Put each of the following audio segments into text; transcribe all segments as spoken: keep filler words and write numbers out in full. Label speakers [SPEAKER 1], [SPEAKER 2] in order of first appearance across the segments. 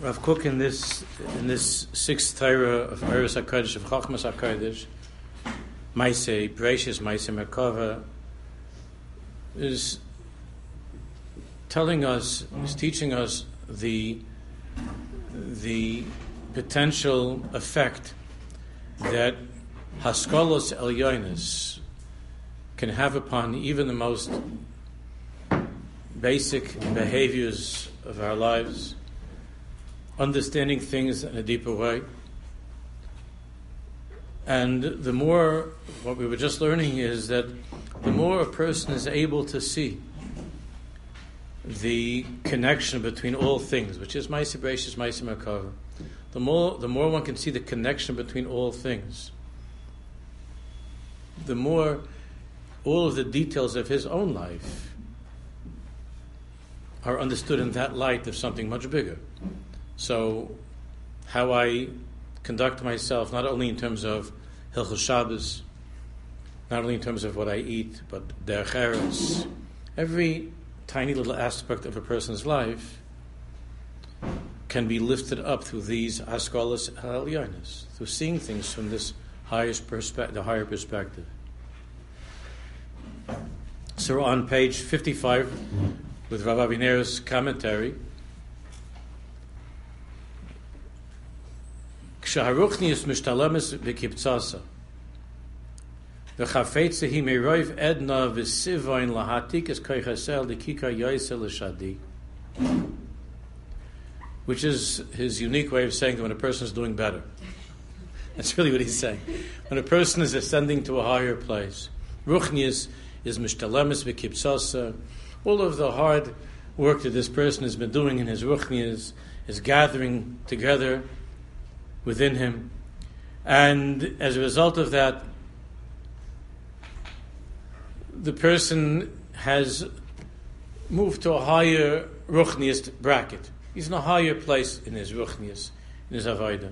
[SPEAKER 1] Rav Kook in this in this sixth Torah of Oros HaKodesh, of Chochmas HaKodesh, Maaseh Bereishis, Maaseh Merkava, is telling us, is teaching us the the potential effect that Haskalos Elyonis can have upon even the most basic behaviors of our lives, understanding things in a deeper way. And the more, what we were just learning is that the more a person is able to see the connection between all things, which is Maaseh Bereishis, Maaseh Merkava, the more the more one can see the connection between all things, the more all of the details of his own life are understood in that light of something much bigger. So, how I conduct myself, not only in terms of Hilchos Shabbos, not only in terms of what I eat, but Derech Eretz, every tiny little aspect of a person's life can be lifted up through these Haskalos Elyonis, through seeing things from this highest perspe- the higher perspective. So, on page fifty-five, with Rav Aviner's commentary, Kshaharuchnius mishtalamis v'kiptzasa v'chafetze hi meroiv edna v'sivoin lahatik es koichasel l'kika yoyse l'shadi, which is his unique way of saying that when a person is doing better. That's really what he's saying. When a person is ascending to a higher place, Ruchnius is mishtalamis v'kiptzasa. All of the hard work that this person has been doing in his Ruchnius is gathering together within him, and as a result of that, the person has moved to a higher Ruchnius bracket. He's in a higher place in his Ruchnius, in his Avodah.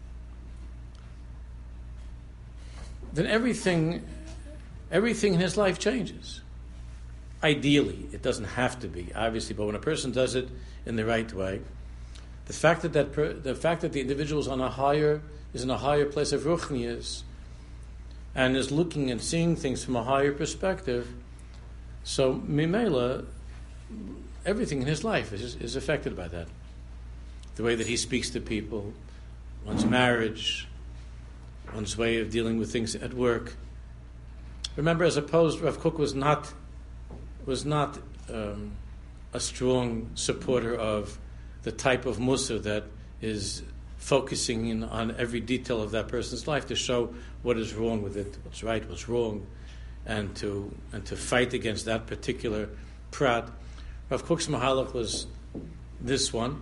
[SPEAKER 1] Then everything, everything in his life changes. Ideally, it doesn't have to be, obviously, but when a person does it in the right way, the fact that, that per, the fact that the individual is on a higher is in a higher place of ruchnius and is looking and seeing things from a higher perspective, so mimela, everything in his life is, is affected by that. The way that he speaks to people, one's marriage, one's way of dealing with things at work. Remember, as opposed, Rav Kook was not was not um, a strong supporter of the type of Mussar that is focusing in on every detail of that person's life to show what is wrong with it, what's right, what's wrong, and to and to fight against that particular prat. Rav Kook's Mahalach was this one,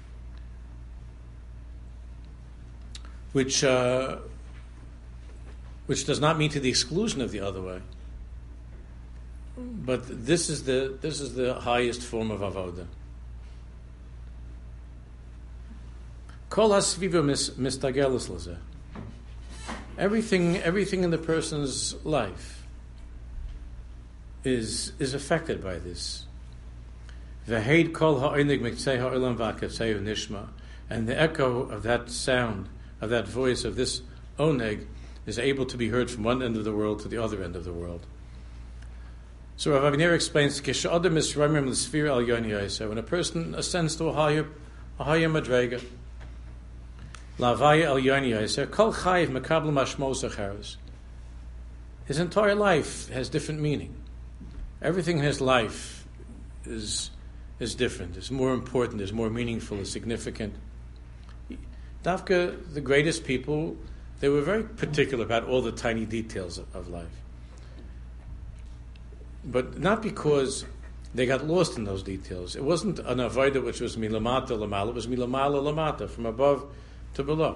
[SPEAKER 1] which uh, which does not mean to the exclusion of the other way. But this is the this is the highest form of avoda. Kol hasviva mistagelis lezeh. Everything, everything in the person's life is is affected by this. V'heid kol ha'onig miktzei ha'olam v'akatzei nishma, and the echo of that sound, of that voice, of this oneg, is able to be heard from one end of the world to the other end of the world. So Rav Aviner explains, when a person ascends to a higher, a higher madrega, his entire life has different meaning. Everything in his life is is different, is more important, is more meaningful, is significant. Dafka, the greatest people, they were very particular about all the tiny details of, of life. But not because they got lost in those details. It wasn't an avodah which was milamata lamala, it was milamala lamata, from above to below.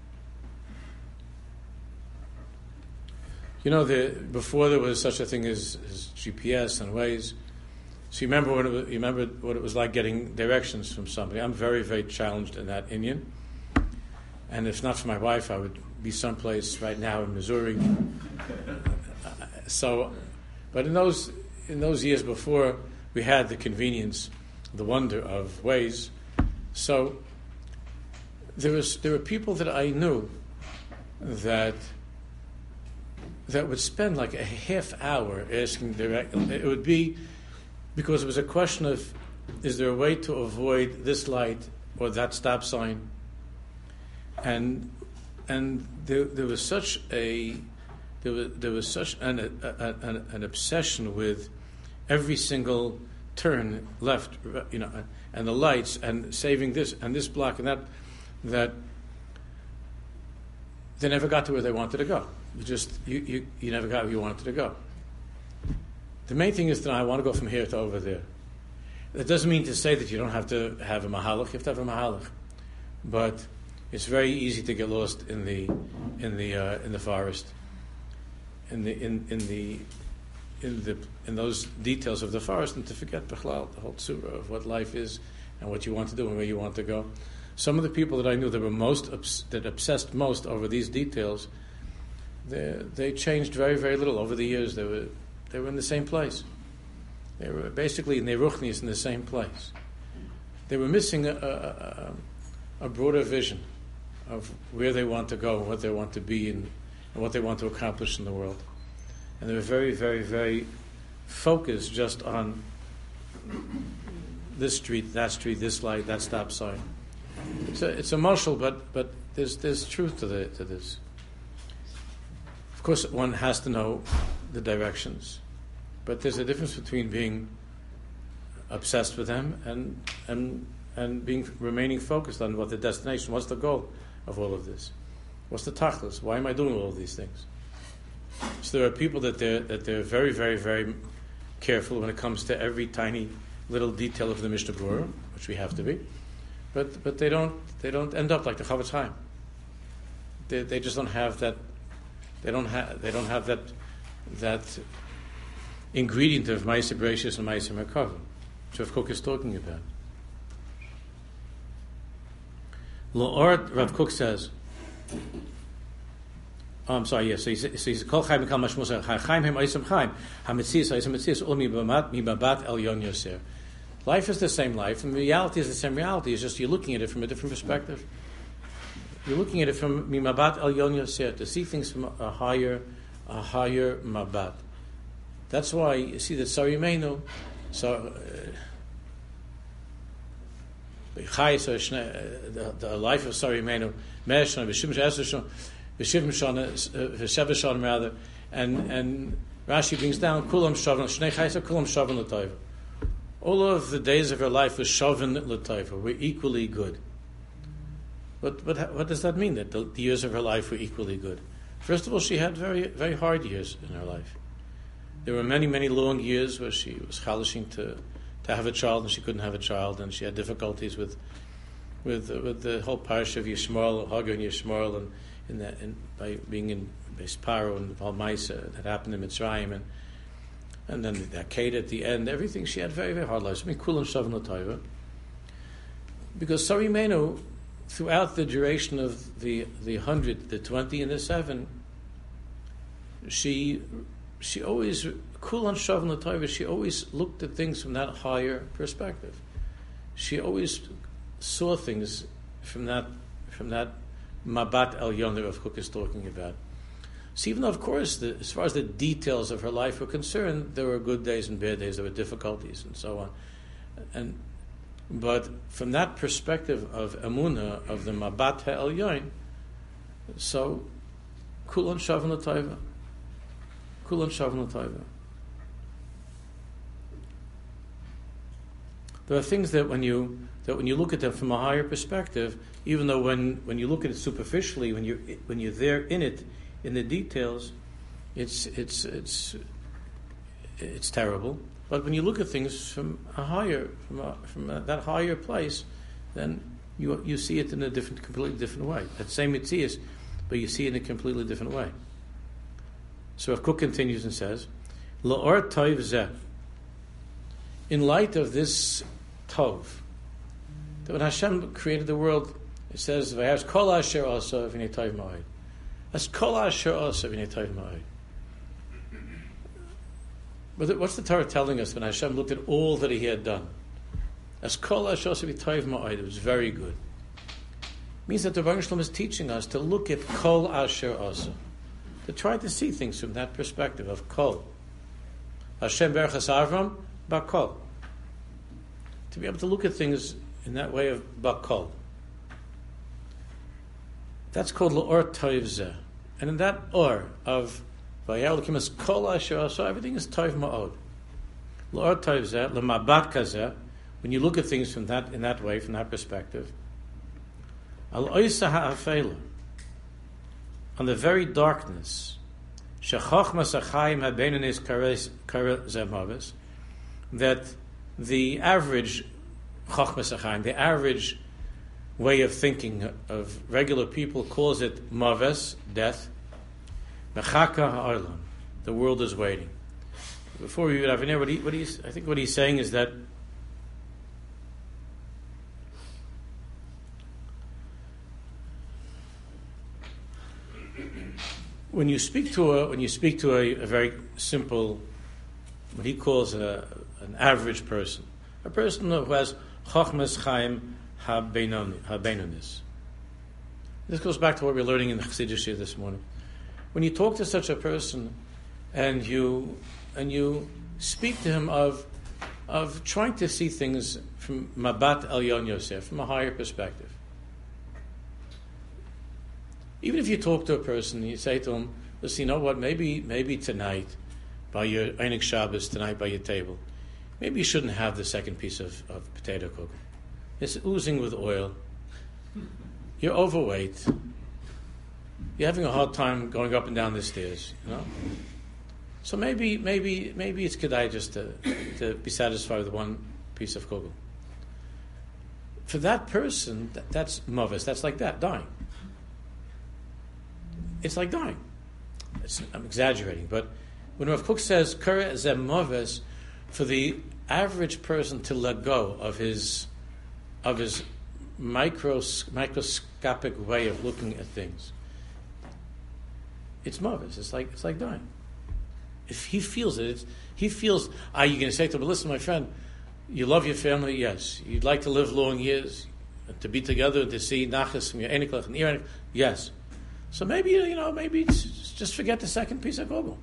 [SPEAKER 1] You know, the, before there was such a thing as, as G P S and Waze, so you remember, what it was, you remember what it was like getting directions from somebody. I'm very, very challenged in that Indian. And if not for my wife, I would be someplace right now in Missouri. So... But in those in those years before we had the convenience, the wonder of Waze, so there was there were people that I knew that that would spend like a half hour asking direct. It would be because it was a question of, is there a way to avoid this light or that stop sign? And and there, there was such a there was there was such an a, a, an, an obsession with every single turn left, you know, and the lights and saving this and this block and that, that they never got to where they wanted to go. You just you, you, you never got where you wanted to go. The main thing is that I want to go from here to over there. That doesn't mean to say that you don't have to have a mahalach. You have to have a mahalach, but it's very easy to get lost in the in the uh, in the forest, in the in, in the in the in those details of the forest, and to forget Bechlal, the whole tzura of what life is and what you want to do and where you want to go. Some of the people that I knew that were most obs- that obsessed most over these details, they they changed very very little over the years. They were they were in the same place. They were basically in their ruchnis in the same place. They were missing a, a, a, a broader vision of where they want to go, what they want to be, and, and what they want to accomplish in the world. And they were very, very, very focused just on this street, that street, this light, that stop sign. It's a, it's a marshal, but but there's there's truth to the to this. Of course, one has to know the directions, but there's a difference between being obsessed with them and and and being remaining focused on what the destination, what's the goal of all of this, what's the tachlis, why am I doing all of these things? So there are people that they're that they're very very very careful when it comes to every tiny little detail of the Mishnah Berurah, which we have to be, but but they don't they don't end up like the Chavetz Chaim. They they just don't have that. They don't have they don't have that that ingredient of Ma'aser Bereishis and Ma'aser Merkavah, which Rav Kook is talking about. La'or, Rav Kook says. Oh, I'm sorry. Yes, so he says, so he's Kol Chaim Mikal Mashmos Chaim Hem Oisem Chaim Hametzias Oisem Metzias Ol Mi Bamat Mi Babat El Yon Yoser. Life is the same life, and reality is the same reality. It's just you're looking at it from a different perspective. You're looking at it from Mi Mabat El Yon Yoser, to see things from a higher, a higher Mabat. That's why you see that Sarimenu, so the, the life of Sarimenu, Meshana, V'shim Shana, V'shivim Shana, V'shev Shana rather, and and Rashi brings down Kulam Shavan, Shnei Chaysa Kulam Shavan L'Tayva. All of the days of her life was Shavan L'Tayva, were equally good. But but what does that mean? That the, the years of her life were equally good? First of all, she had very very hard years in her life. There were many, many long years where she was chalishing to, to have a child, and she couldn't have a child, and she had difficulties with with uh, with the whole parish of Yishmael, Hagar and Yishmael, and in that, and by being in Beis Paro and Valmaisa that happened in Mitzrayim, and and then the Akeda at the end, everything. She had very, very hard lives. I mean, Kulam Shavan L'Tayva, because Sarimenu, throughout the duration of the the hundred, the twenty, and the seven, she. She always, Kulan Shavan L'Tayva, she always looked at things from that higher perspective. She always saw things from that from that Mabat El Yon that Rav Kook is talking about. So even though, of course, the, as far as the details of her life were concerned, there were good days and bad days, there were difficulties and so on. And but from that perspective of Emunah, of the Mabat El Yon, so Kulan Shavan L'Tayva. Kulam Shavan L'Tayva. There are things that when you that when you look at them from a higher perspective, even though when, when you look at it superficially, when you when you're there in it, in the details, it's it's it's it's terrible. But when you look at things from a higher from a, from a, that higher place, then you you see it in a different, completely different way. That same mitzias, but you see it in a completely different way. So Rav Kook continues and says, La'or Tov Zeh. In light of this Tov, that when Hashem created the world, it says, V'has kol asher asa v'nei tov ma'od. That's kol asher asa v'nei tov ma'od. But what's the Torah telling us when Hashem looked at all that He had done? That's kol asher asa v'nei tov ma'od. It was very good. means that the Rebbeinu Shalom is teaching us to look at kol asher asa, to try to see things from that perspective of kol. Hashem berachas Avram bakol. To be able to look at things in that way of bakol. That's called l'or toiv zeh. And in that or of vayar l'kim es kol asher asa, everything is toiv ma'od. L'or toiv zeh, l'mabat kazeh, when you look at things from that in that way, from that perspective, al oisa ha'afela, on the very darkness, shechochmas achayim habeinanis kare zemavis, that the average chochmas achayim, the average way of thinking of regular people calls it maves, death. Mechaka ha'olam, the world is waiting. Before we would have what he, what he's, I think what he's saying is that when you speak to a when you speak to a, a very simple, what he calls a, an average person, a person who has chochmas chaim habeinonis. This goes back to what we we're learning in the Chassidish here this morning. When you talk to such a person, and you and you speak to him of of trying to see things from Mabat Elyon Yosef, from a higher perspective. Even if you talk to a person, you say to him, listen, you know what, maybe maybe tonight, by your Einik Shabbos, tonight by your table, maybe you shouldn't have the second piece of, of potato cookie. It's oozing with oil. You're overweight. You're having a hard time going up and down the stairs, you know? So maybe maybe maybe it's kedai just to, to be satisfied with one piece of kugel. For that person, that, that's mavis, that's like that, dying. It's like dying. It's, I'm exaggerating, but when Rav Kook says kara zeh mavis, for the average person to let go of his of his micros, microscopic way of looking at things, it's mavis. It's like it's like dying. If he feels it, it's, he feels. Are you going to say to him, "Listen, my friend, you love your family. Yes, you'd like to live long years, to be together, to see nachas from your eniklach and erenik. Yes." So maybe, you know, maybe it's, just forget the second piece of kugel.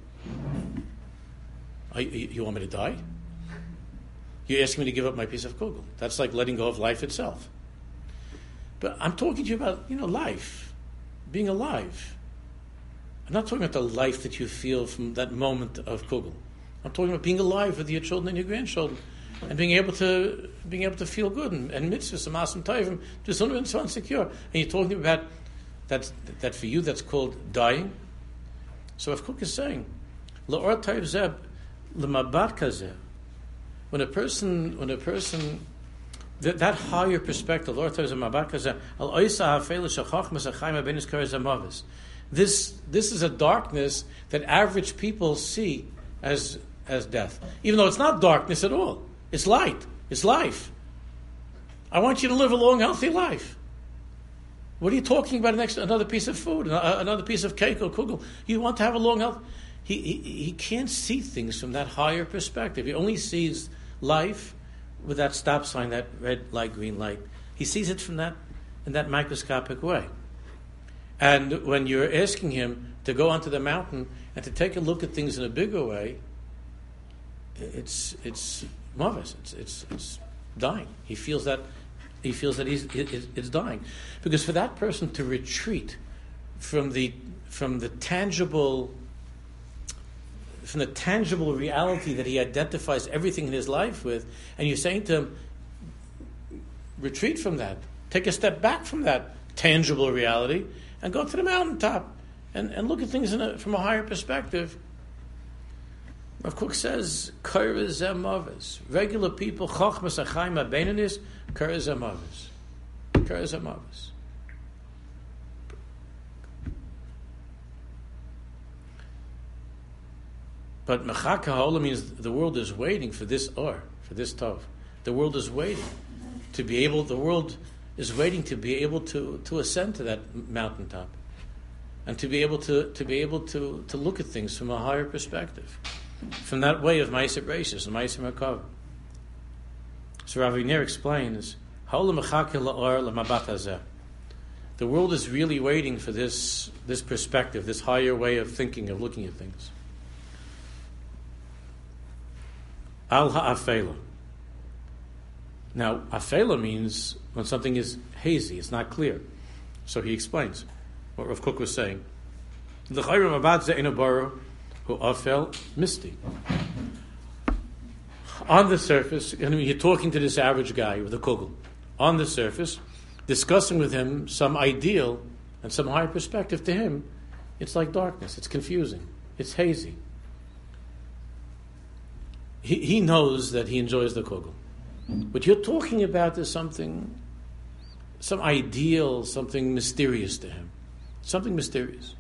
[SPEAKER 1] You, you want me to die? You're asking me to give up my piece of kugel. That's like letting go of life itself. But I'm talking to you about, you know, life, being alive. I'm not talking about the life that you feel from that moment of kugel. I'm talking about being alive with your children and your grandchildren, and being able to being able to feel good and, and mitzvahs and masim tovim, just and so secure. And you're talking about that that for you that's called dying. So if Kook is saying, La'or tayv zeb l'mabat kazeh, when a person when a person that, that higher perspective, La'or tayv zeb l'mabat kazeh, al oisa ha'afel shachachmas ha'chaim ha'benis kare zemavis. This this is a darkness that average people see as as death, even though it's not darkness at all. It's light. It's life. I want you to live a long, healthy life. What are you talking about? Next, another piece of food, another piece of cake or kugel. You want to have a long health. He, he he can't see things from that higher perspective. He only sees life with that stop sign, that red light, green light. He sees it from that in that microscopic way. And when you're asking him to go onto the mountain and to take a look at things in a bigger way, it's it's marvelous. It's it's it's dying. He feels that. He feels that he's it, it's dying, because for that person to retreat from the from the tangible from the tangible reality that he identifies everything in his life with, and you're saying to him, retreat from that, take a step back from that tangible reality, and go to the mountaintop and, and look at things in a, from a higher perspective. Rav Kook says, Kara zeh mavis. Regular people, chochmas ha'chaim ha'beinonis, Kara zeh mavis. Kara zeh mavis. But mechaka ha'olam means the world is waiting for this or, for this tov. The world is waiting to be able, the world is waiting to be able to, to ascend to that mountaintop. And to be able to, to be able to, to look at things from a higher perspective. From that way of Ma'aseh Bereishis and Ma'aseh Merkava. So Rav Iner explains, the The world is really waiting for this, this perspective, this higher way of thinking, of looking at things. Al ha'afela. Now, afela means when something is hazy, it's not clear. So he explains what Rav Kook was saying. The chayrim abad ze'ena bara hu afel misty. On the surface, I mean, you're talking to this average guy with a kugel. On the surface, discussing with him some ideal and some higher perspective, to him, it's like darkness. It's confusing. It's hazy. He, he knows that he enjoys the kugel. What you're talking about is something, some ideal, something mysterious to him. Something mysterious.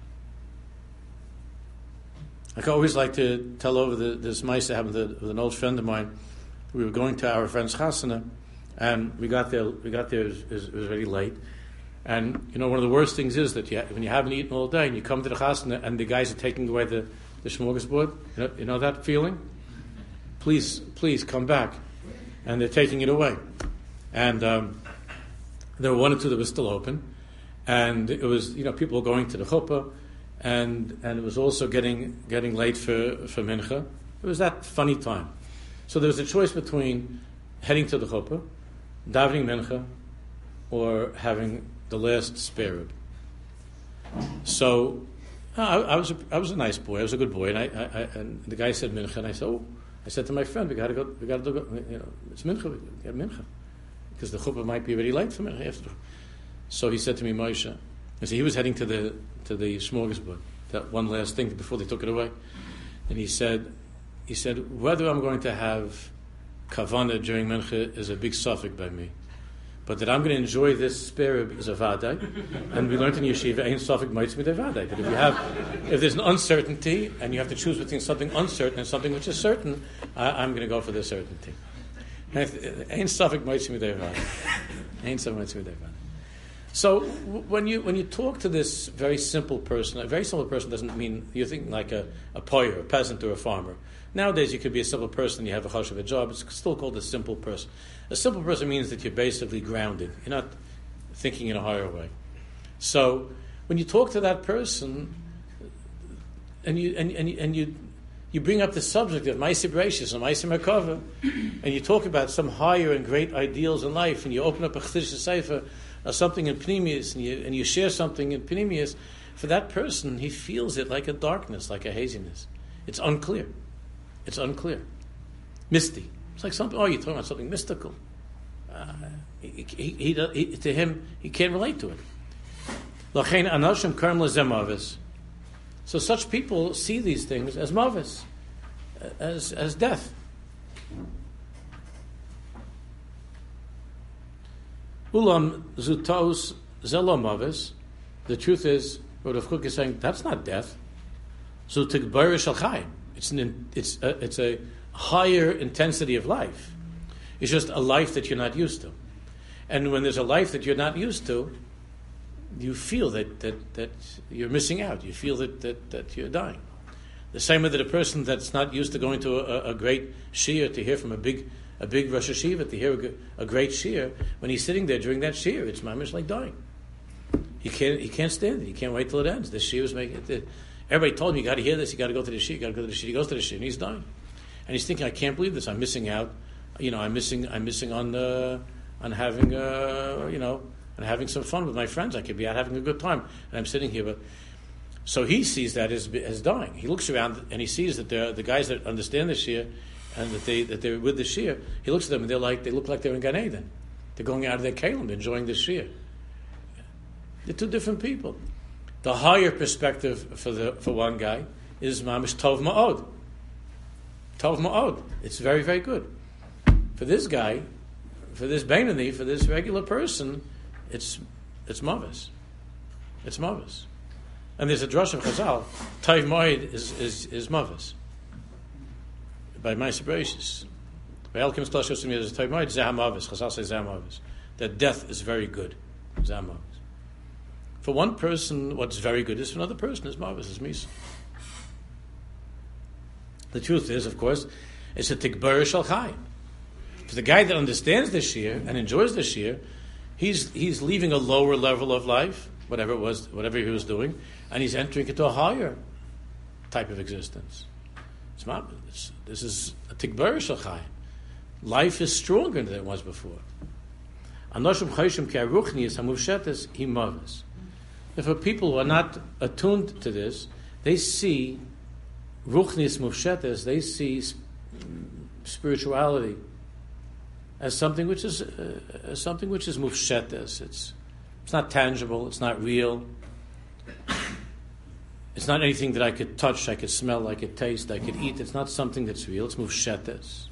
[SPEAKER 1] I always like to tell over the, this mice that happened with an old friend of mine. We were going to our friend's chasana, and we got there. We got there. It was, it was very late, and you know one of the worst things is that you, when you haven't eaten all day and you come to the chasana and the guys are taking away the the smorgasbord. You know, you know that feeling. Please, please come back, and they're taking it away, and um, there were one or two that were still open, and it was you know people were going to the chuppah. And and it was also getting getting late for, for mincha. It was that funny time. So there was a choice between heading to the chuppah, davening mincha, or having the last spare rib. So I, I was a, I was a nice boy. I was a good boy, and I, I, I and the guy said mincha, and I said, oh, I said to my friend, we got to go. We got to do. You know, it's mincha. We got mincha because the chuppah might be already late for mincha after. So he said to me, Moshe. And so he was heading to the to the smorgasbord, that one last thing before they took it away. And he said, he said, whether I'm going to have kavana during mincha is a big suffix by me, but that I'm going to enjoy this spare rib is a vaday. And we learned in yeshiva, ain't suffix mites me de vaday. That if you have, if there's an uncertainty and you have to choose between something uncertain and something which is certain, I, I'm going to go for the certainty. Ain't suffix mites me de vaday. Ain't suffix mites me de vaday. So when you when you talk to this very simple person, a very simple person doesn't mean you're thinking like a, a poyer, a peasant, or a farmer. Nowadays you could be a simple person and you have a hush of a job. It's still called a simple person. A simple person means that you're basically grounded. You're not thinking in a higher way. So when you talk to that person and you and, and, and you you bring up the subject of Ma'aseh Bereishis and Ma'aseh Merkava, and you talk about some higher and great ideals in life, and you open up a Chiddush Sefer, or something in Pnimius, and you, and you share something in Pnimius, for that person, he feels it like a darkness, like a haziness. It's unclear. It's unclear. Misty. It's like something, oh, you're talking about something mystical. Uh, he, he, he, he, to him, he can't relate to it. So such people see these things as mavis, as, as death. Ulam zutaus zelomavis. The truth is, what Rav Kook is saying, that's not death. Zutik barish al chayim. It's an it's a, it's a higher intensity of life. It's just a life that you're not used to, and when there's a life that you're not used to, you feel that that, that you're missing out. You feel that, that that you're dying. The same way that a person that's not used to going to a, a great shiur to hear from a big a big Rosh Hashiva, to hear a, a great shiur, when he's sitting there during that shiur, it's mamish like dying. He can't he can't stand it. He can't wait till it ends. The shiur is making it. Everybody told him, you got to hear this. You got to go to the shiur. You got to go to the shiur. He goes to the shiur and he's dying, and he's thinking, I can't believe this. I'm missing out. You know, I'm missing. I'm missing on uh, on having uh, you know, on having some fun with my friends. I could be out having a good time, and I'm sitting here, but. So he sees that as, as dying. He looks around and he sees that the guys that understand the shiur and that they that they're with the shiur. He looks at them and they're like they look like they're in Gan Eden. They're going out of their kalim, enjoying the shiur. They're two different people. The higher perspective for the for one guy is mamish tov ma'od. Tov ma'od. It's very very good. For this guy, for this Beinani, for this regular person, it's it's mavis. It's mavis. And there's a drush of Chazal, Taiv Moed is is, is mavis. By Ma'aseh Bereishis. By Elkim Shlosh Yosim is Taiv Moed, Zeh mavis. Chazal says Zeh mavis. That death is very good. Zeh mavis. For one person, what's very good is for another person is mavis, is misa. The truth is, of course, it's a tikbar shel chayim. For the guy that understands the shiur and enjoys the shiur, He's he's leaving a lower level of life, whatever it was, whatever he was doing, and he's entering into a higher type of existence. It's not, it's, this is a tikbar shel chayim. Life is stronger than it was before. If a people who are not attuned to this, they see ruchnis muvshetes, they see spirituality as something which is uh, as something which is muvshetes. It's it's not tangible. It's not real. It's not anything that I could touch, I could smell, I could taste, I could eat. It's not something that's real. It's muvshetes.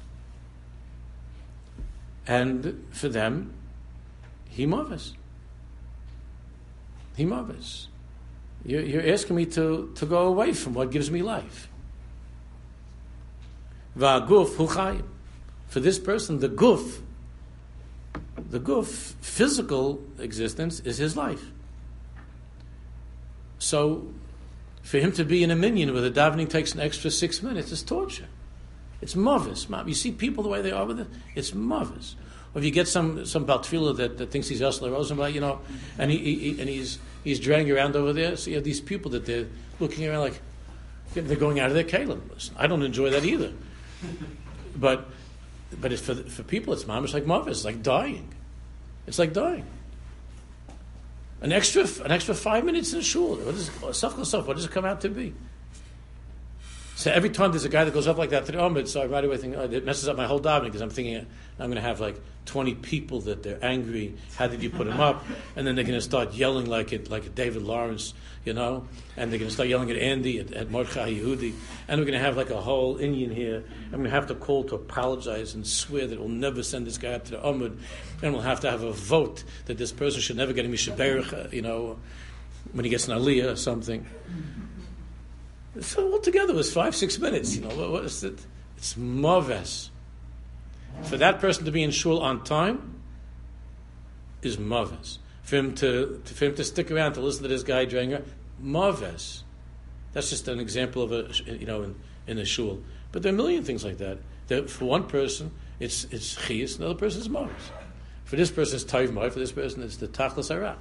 [SPEAKER 1] And for them, he moves. He moves. You're, you're asking me to, to go away from what gives me life. Va'guf hu chayim. For this person, the guf, the guf, physical existence, is his life. So, for him to be in a minyan where the davening takes an extra six minutes is torture. It's mavis. You see people the way they are with it? It's mavis. Or if you get some some Baltfila that, that thinks he's Yosler Rosenblatt, you know, and he, he and he's he's dragging around over there. So you have these people that they're looking around like they're going out of their kalim. Listen, I don't enjoy that either. But but it's for for people, it's mamish like mavis. It's like dying. It's like dying. An extra an extra five minutes in a shul. What is it, what does it come out to be? So every time there's a guy that goes up like that to the Omid, so I right away think, oh, it messes up my whole davening because I'm thinking I'm going to have like twenty people that they're angry. How did you put them up? And then they're going to start yelling like it, like David Lawrence, you know, and they're going to start yelling at Andy, at, at Mordechai Yehudi, and we're going to have like a whole Indian here. I'm going to have to call to apologize and swear that we'll never send this guy up to the Omid, and we'll have to have a vote that this person should never get a Mishaberich, you know, when he gets an Aliyah or something. So altogether it was five, six minutes. You know, what, what is it? It's maves. For that person to be in shul on time is maves. For him to, to for him to stick around to listen to this guy during maves. That's just an example of a you know in, in a shul. But there are a million things like that. That for one person it's it's chiyus, another person is maves. For this person it's tayv. For this person it's the tachlis hara.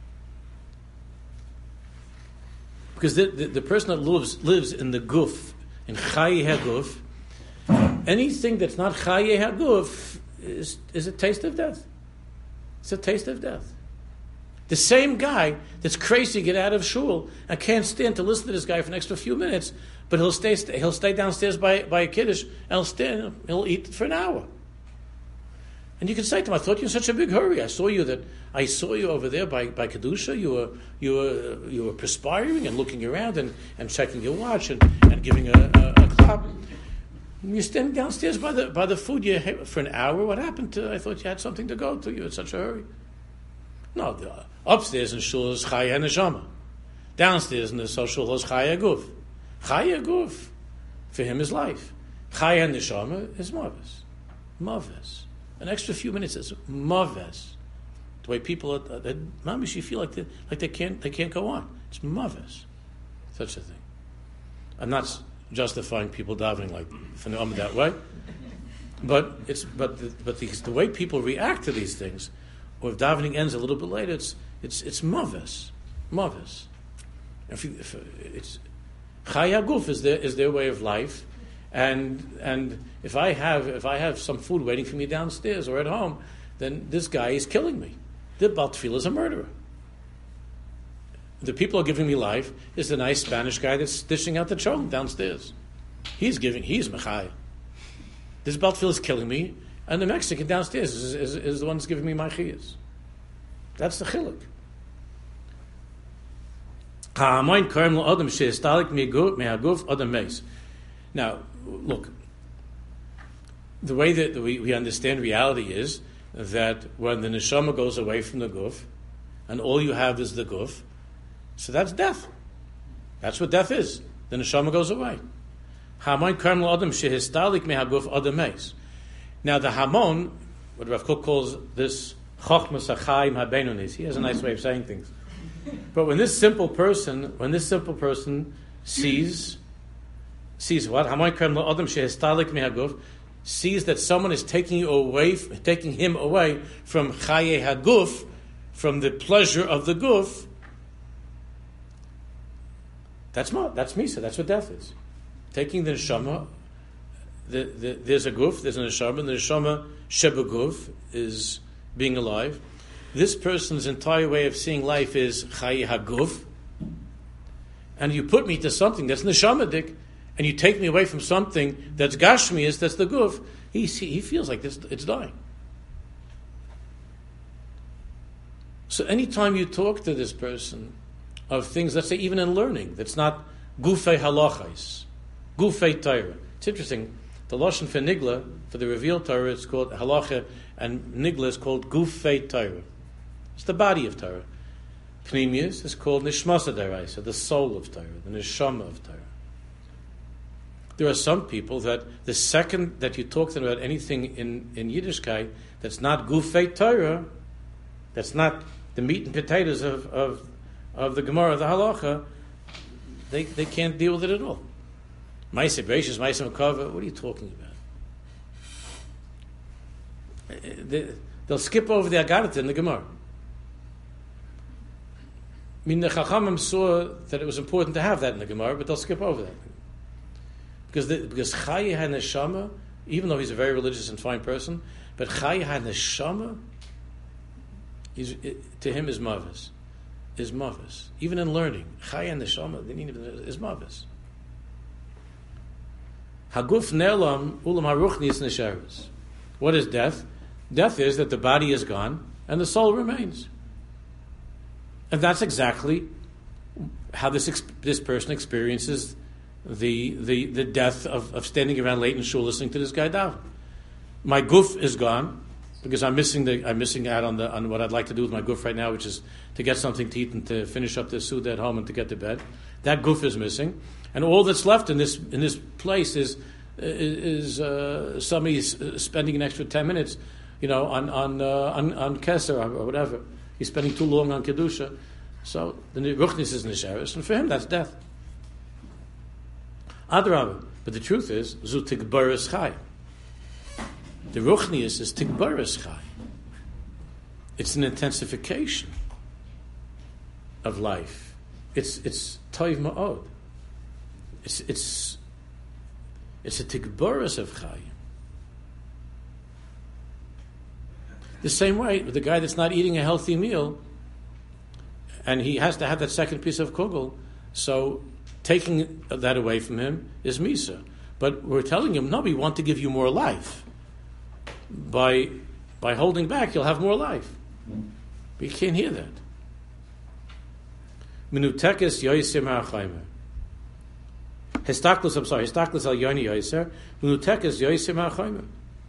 [SPEAKER 1] Because the, the, the person that lives lives in the guf, in chayi haguf, anything that's not chayi haguf is, is a taste of death. It's a taste of death. The same guy that's crazy to get out of shul and can't stand to listen to this guy for an extra few minutes, but he'll stay he'll stay downstairs by, by a kiddush and he'll stand he'll eat for an hour. And you can say to him, I thought you were in such a big hurry. I saw you that I saw you over there by, by Kedusha. You were you were you were perspiring and looking around and, and checking your watch and, and giving a, a, a clap. You're standing downstairs by the by the food you had for an hour. What happened to? I thought you had something to go to. You were in such a hurry. No, the, upstairs in shul is chaya neshama. Downstairs in the social is chaya guf. Chaya guf for him is life. Chaya neshama is mavis. Mavis. An extra few minutes is maves. The way people are, uh, mamish, you feel like they like they can't they can't go on. It's maves, such a thing. I'm not justifying people davening like from the Ummah that way, but it's but the, but the, the way people react to these things, or if davening ends a little bit later, it's it's it's maves, maves. If, you, if it's chaya guf is their is their way of life. And and if I have if I have some food waiting for me downstairs or at home, then this guy is killing me. The Baltfil is a murderer. The people are giving me life is the nice Spanish guy that's dishing out the cholent downstairs. He's giving he's mechaya. This Baltfil is killing me, and the Mexican downstairs is, is, is the one that's giving me my chiyas. That's the chiluk. Now, look, the way that we, we understand reality is that when the neshama goes away from the guf, and all you have is the guf, so that's death. That's what death is. The neshama goes away. Now, the hamon, what Rav Kook calls this chochmas hachayim habenonis, he has a nice way of saying things. But when this simple person, when this simple person sees sees what? Sees that someone is taking you away, taking him away from chaye haguf, from the pleasure of the guf, that's ma, that's misa, that's what death is. Taking the neshama, the, the, there's a guf, there's a neshama, and the neshama sheba guf is being alive. This person's entire way of seeing life is chayi haguf, and you put me to something that's neshamadik, and you take me away from something that's gashmius, that's the guf, he, he feels like this, it's dying. So anytime you talk to this person of things, let's say even in learning, that's not gufei halachais, gufei Torah. It's interesting, the lashon for nigla, for the revealed Torah, it's called halacha, and nigla is called gufei Torah. It's the body of Torah. Pnimius is called nishmasa deraisa, the soul of Torah, the neshama of Torah. There are some people that the second that you talk to them about anything in, in Yiddishkeit that's not gufei Torah, that's not the meat and potatoes of, of, of the Gemara, of the halacha, they, they can't deal with it at all. Ma'aseh Bereishis, Ma'aseh Makava, what are you talking about? They, they'll skip over the Agarata in the Gemara. I mean, the Chachamim saw that it was important to have that in the Gemara, but they'll skip over that. Because the, because Chayi HaNeshama, even though he's a very religious and fine person, but Chayi HaNeshama, is, it, to him is Mavis. Is Mavis. Even in learning, Chayi HaNeshama, they need is Mavis. Haguf Ne'elam Ulam HaRuchnis Nesheres. What is death? Death is that the body is gone and the soul remains. And that's exactly how this ex- this person experiences the the, the death of, of standing around late in shul listening to this guy daven. My guf is gone because I'm missing the I'm missing out on the on what I'd like to do with my guf right now, which is to get something to eat and to finish up the suda at home and to get to bed. That guf is missing, and all that's left in this in this place is is uh, somebody spending an extra ten minutes, you know, on on uh, on, on Keser or whatever. He's spending too long on Kedusha. So the Ruchnis is Nisheres, and for him that's death. Adrabah. But the truth is, Zu Tigbaris Chai. The Ruchnis is Tigbaris Chai. It's an intensification of life. It's it's Toiv Ma'od. It's it's it's a Tigbaris of Chai. The same way, with the guy that's not eating a healthy meal, and he has to have that second piece of kugel, so taking that away from him is misa. But we're telling him, no, we want to give you more life. By by holding back, you'll have more life. But you can't hear that. Minutekes yoisim ha'achaymer. Histaklus, I'm sorry, histaklus al yoni yoiser. Minutekes yoisim ha'achaymer.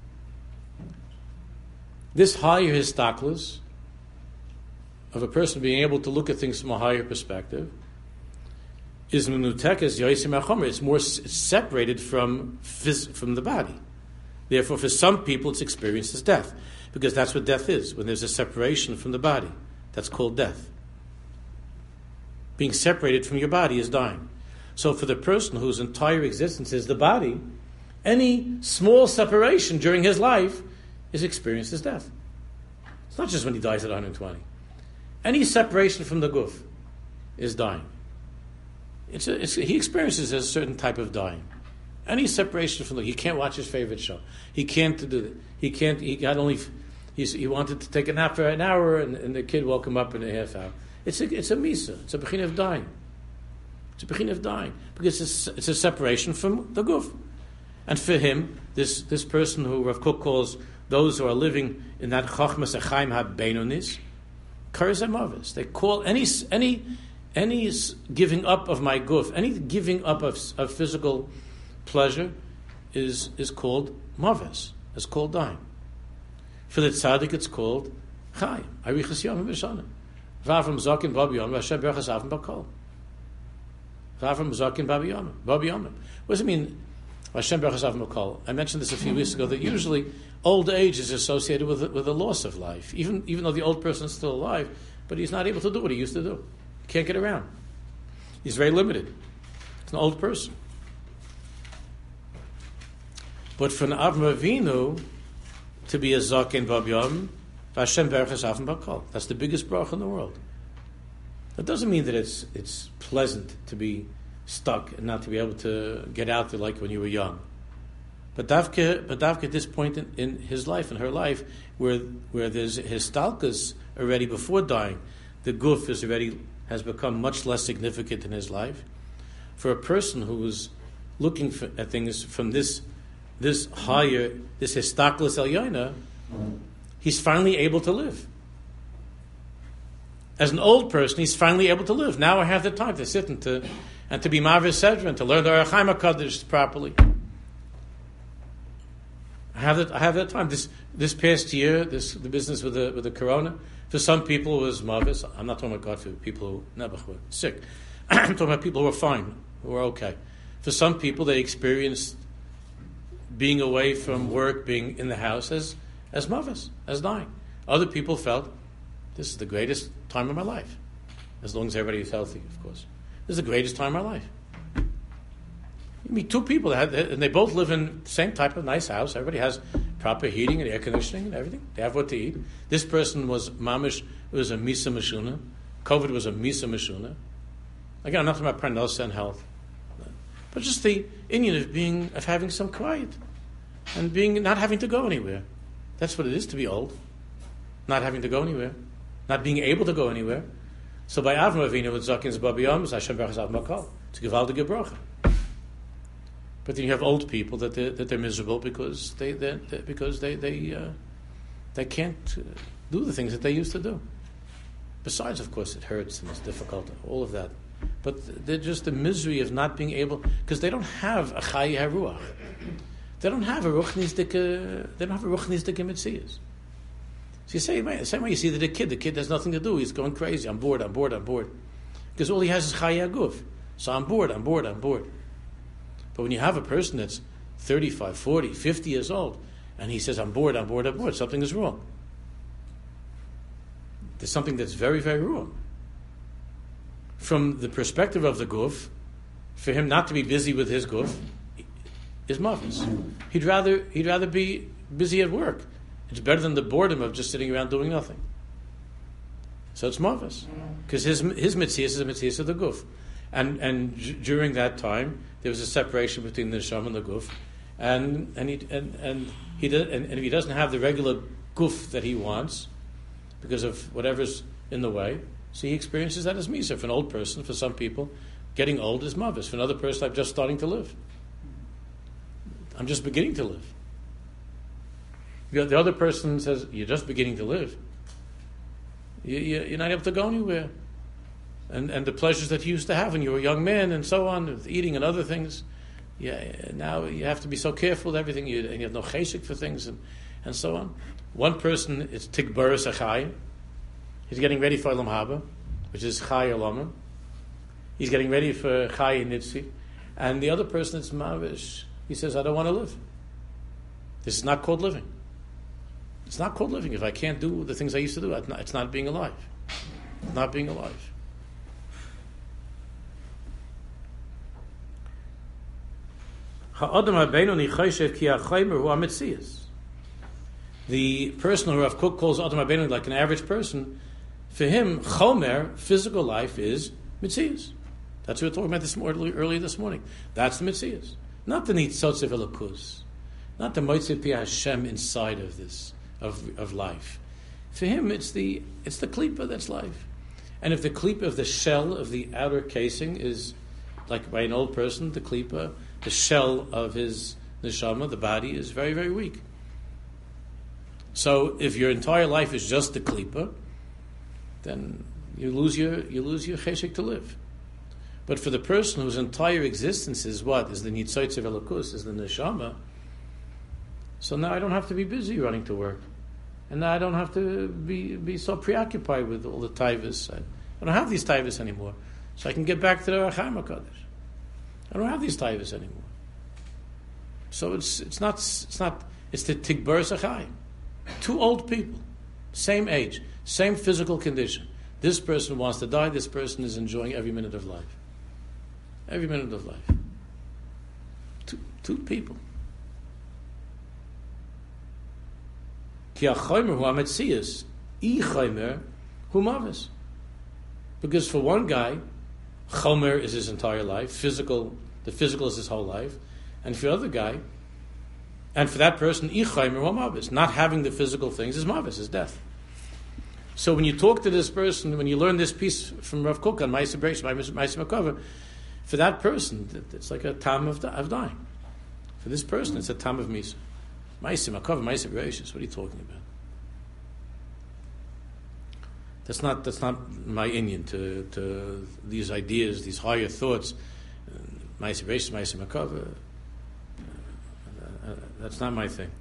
[SPEAKER 1] This higher histaklus of a person being able to look at things from a higher perspective is menutekes yoisim hachomer. It's more it's separated from phys- from the body. Therefore, for some people, it's experienced as death, because that's what death is. When there's a separation from the body, that's called death. Being separated from your body is dying. So, for the person whose entire existence is the body, any small separation during his life is experienced as death. It's not just when he dies at one hundred twenty. Any separation from the guf is dying. It's, a, it's he experiences a certain type of dying. Any separation from the he can't watch his favorite show. He can't do that. He can't. He got only. He's, he wanted to take a nap for an hour, and, and the kid woke him up in a half hour. It's a it's a misa. It's a bechin of dying. It's a bechin of dying because it's it's a separation from the guf. And for him, this this person who Rav Kook calls those who are living in that chachmas achaim ha-beinonis, karizemavis. They call any any any giving up of my guf, any giving up of, of physical pleasure, is is called mavis. It's called dying. For the tzaddik, it's called chai. Arichas yomim v'shanim. V'avram zakin babi yomim. Hashem berachas avim bakol. V'avram zakin babi yomim. Babi yomim. What does it mean? Hashem berachas avim bakol. I mentioned this a few weeks ago that usually old age is associated with with a loss of life. Even even though the old person is still alive, but he's not able to do what he used to do. He can't get around. He's very limited. He's an old person. But for an Avram Avinu to be a zaken bab yom Vashem berachas avim bakol. That's the biggest bracha in the world. That doesn't mean that it's it's pleasant to be stuck and not to be able to get out there like when you were young. But Davka, but Davka at this point in, in his life, in her life, where where there's his stalkas already before dying, the guf is already has become much less significant in his life. For a person who was looking for, at things from this this higher, this histaklis elyona, he's finally able to live. As an old person, he's finally able to live. Now I have the time to sit and to and to be Mavis Sedra and to learn the Orach Chaim HaKadosh properly. I have that. I have that time. This this past year, this the business with the with the corona. For some people, it was Mavis. I'm not talking about God for people who never were sick. I'm talking about people who are fine, who are okay. For some people, they experienced being away from work, being in the house as as Mavis, as dying. Other people felt this is the greatest time of my life, as long as everybody is healthy, of course. This is the greatest time of my life. You meet two people that had, and they both live in the same type of nice house. Everybody has proper heating and air conditioning and everything. They have what to eat. This person was mamish. It was a misa mashuna. COVID was a misa mashuna. Again, I'm not talking about parnasa and health, but just the Indian of being of having some quiet and being not having to go anywhere. That's what it is to be old, not having to go anywhere, not being able to go anywhere. So by Avram Avinu with Zakin's Babi Yom, Hashem Berachas Av Makal. It's a gewaltige bracha. But then you have old people that they're, that they're miserable because they they because they they uh, they can't uh, do the things that they used to do. Besides, of course, it hurts and it's difficult, all of that. But they're just the misery of not being able, because they don't have a Chai HaRuach. They don't have a Ruchnizdike. They don't have a Ruchnizdike Metzias. So you say, the same way you see that the kid, the kid has nothing to do. He's going crazy. I'm bored. I'm bored. I'm bored. Because all he has is Chai HaGuf. So I'm bored. I'm bored. I'm bored. But when you have a person that's thirty-five, forty, fifty years old, and he says, I'm bored, I'm bored, I'm bored, something is wrong. There's something that's very, very wrong. From the perspective of the guf, for him not to be busy with his guf is mavis. He'd rather he'd rather be busy at work. It's better than the boredom of just sitting around doing nothing. So it's mavis. Because his his mitzias is a mitzias of the guf. And and d- during that time, there was a separation between the neshama and the guf, and and he and, and he did, and, and if he doesn't have the regular guf that he wants, because of whatever's in the way, so he experiences that as misa. For an old person, for some people, getting old is mavis. For another person, I'm just starting to live. I'm just beginning to live. The other person says, "You're just beginning to live. You, you, you're not able to go anywhere." And and the pleasures that you used to have when you were a young man and so on, with eating and other things, yeah, now you have to be so careful with everything, you, and you have no cheshik for things and, and so on. One person is tikbaris achai. He's getting ready for Olam Haba, which is chai olamim. He's getting ready for chai nitzi. And the other person is mavish. He says, I don't want to live. This is not called living. It's not called living. If I can't do the things I used to do, it's not, it's not being alive. It's not being alive. The person who Rav Kook calls Adam Rabbeinu like an average person, for him, chomer, physical life, is mitzias. That's what we were talking about this morning, earlier this morning. That's the mitzias. Not the nitzotzev elokus. Not the motzei pi Hashem inside of this, of of life. For him, it's the it's the klipa that's life. And if the klipa of the shell of the outer casing is, like by an old person, the klipa, the shell of his neshama, the body, is very, very weak. So if your entire life is just the klipa, then you lose your you lose your cheshik to live. But for the person whose entire existence is what? Is the nitzotzev elokus, is the neshama. So now I don't have to be busy running to work. And now I don't have to be, be so preoccupied with all the taivas. I, I don't have these taivas anymore. So I can get back to the Orach Chaim HaKadosh. I don't have these taivas anymore. So it's it's not it's not it's the tikbar zachai. Two old people, same age, same physical condition. This person wants to die. This person is enjoying every minute of life. Every minute of life. Two two people. Ki ha-chomer hu ha-metzias, i-chomer hu mavis. Because for one guy, chomer is his entire life, physical, the physical is his whole life, and for the other guy, and for that person, i-chomer hu mavis, not having the physical things is mavis, is death. So when you talk to this person, when you learn this piece from Rav Kook on Ma'aseh Bereishis, Ma'aseh Makava, for that person, it's like a tam of, of dying. For this person, it's a tam of misa. Ma'aseh Makava, Ma'aseh Bereishis, what are you talking about? That's not that's not my inyan to to these ideas, these higher thoughts. Ma'aseh Bereishis, Ma'aseh Makava. That's not my thing.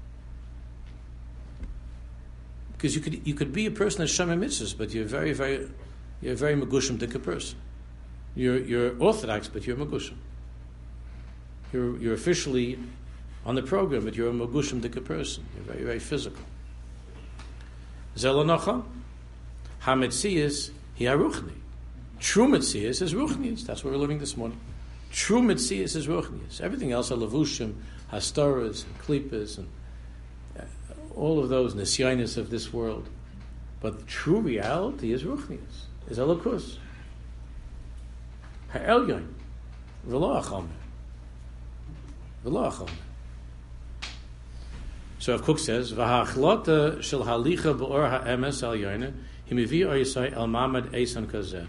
[SPEAKER 1] Because you could you could be a person that's Shamei Mitzvahs, but you're very very you're a very Megushim Dika person. You're you're Orthodox, but you're Megushim. You're you're officially on the program, but you're a Megushim Dika person. You're very very physical. Zelanocha, Hametzias hi Haruchni. True Metzias is Ruchnius. That's what we're learning this morning. True Metzias is Ruchnius. Everything else are Levushim, Hastoras, and Klipas, and all of those nisyanis of this world. But the true reality is Ruchnius, is Elokus. Ha'elyon, v'lo achomer. V'lo achomer. So Rav Kook says, V'ha'achlota shel halicha b'or ha'emes al yoyne, himivi oyisai al mamad eisan kazeh.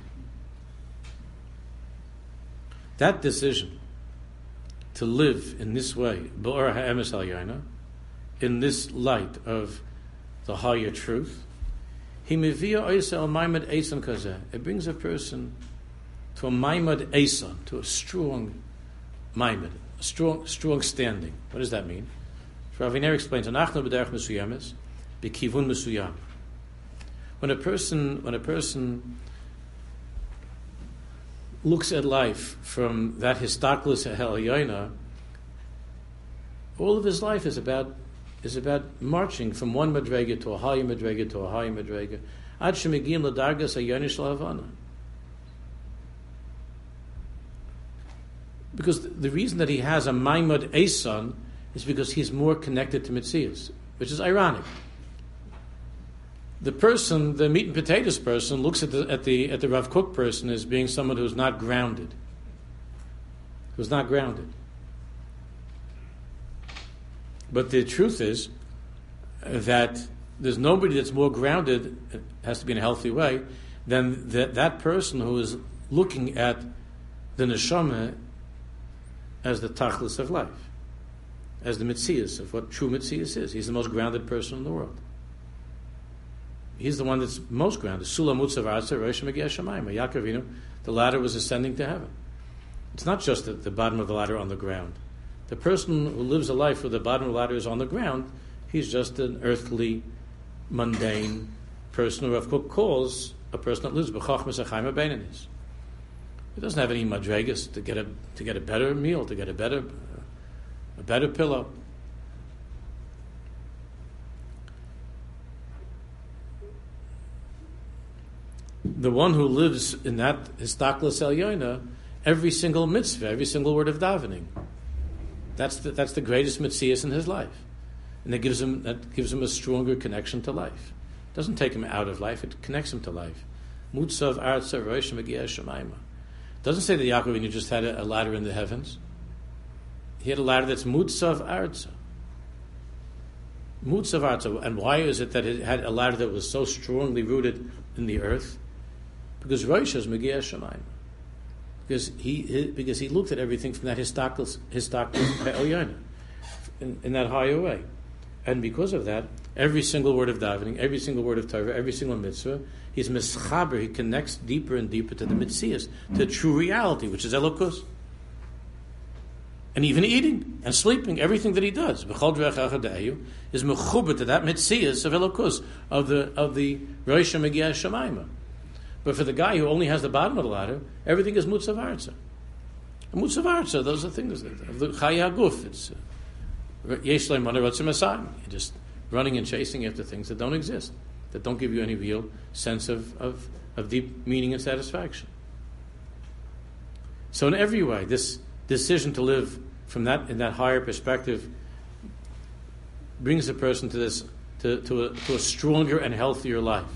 [SPEAKER 1] That decision to live in this way, b'or ha'emes al yoyne, in this light of the higher truth, it brings a person to a maimad esan, to a strong maimad, a strong, strong standing. What does that mean? Rav Iner explains, when a person, when a person looks at life from that histaklis ha'elyoina, all of his life is about is about marching from one madrega to a higher madrega to a higher madrega. Ad shemegim l'dargas hayonish l'havana. Because the reason that he has a maimad esan is because he's more connected to Metzias, which is ironic. The person, the meat and potatoes person, looks at the at the at the Rav Kook person as being someone who's not grounded, who's not grounded. But the truth is that there's nobody that's more grounded, it has to be in a healthy way, than that, that person who is looking at the neshama as the tachlis of life, as the mitzias of what true mitzias is. He's the most grounded person in the world. He's the one that's most grounded. Sulam Mutzav Arza, Rosh Megiah Shamayim. Yaakov Avinu, the ladder was ascending to heaven. It's not just at the bottom of the ladder on the ground. The person who lives a life where the bottom of the ladder is on the ground, he's just an earthly, mundane person who Rav Kook calls a person that lives b'chachmas achayim ha'beinanis. He doesn't have any madregas to get a to get a better meal, to get a better a better pillow. The one who lives in that histaklas elyoina, every single mitzvah, every single word of davening, That's the, that's the greatest mitzias in his life, and that gives him that gives him a stronger connection to life. It doesn't take him out of life; it connects him to life. Mutzav arza rosh megiah shamayma. Doesn't say that Yaakov Avinu just had a, a ladder in the heavens. He had a ladder that's mutzav arza. Mutzav arza, and why is it that it had a ladder that was so strongly rooted in the earth? Because rosh is megiah shamayma. Because he, he because he looked at everything from that histaklis histaklis in, in that higher way, and because of that, every single word of davening, every single word of Torah, every single mitzvah, he's mischaber. He connects deeper and deeper to the mitzias, to true reality, which is elokus. And even eating and sleeping, everything that he does, b'chol derech echad is mechuber to that mitzias of elokus, of the of the rosh megiah shamayma. But for the guy who only has the bottom of the ladder, everything is mutzav arza. Mutzav arza, those are things of the chaya guf. It's yesh leim mana rotzim asayim. You're just running and chasing after things that don't exist, that don't give you any real sense of, of, of deep meaning and satisfaction. So in every way, this decision to live from that in that higher perspective brings a person to this to, to, a, to a stronger and healthier life.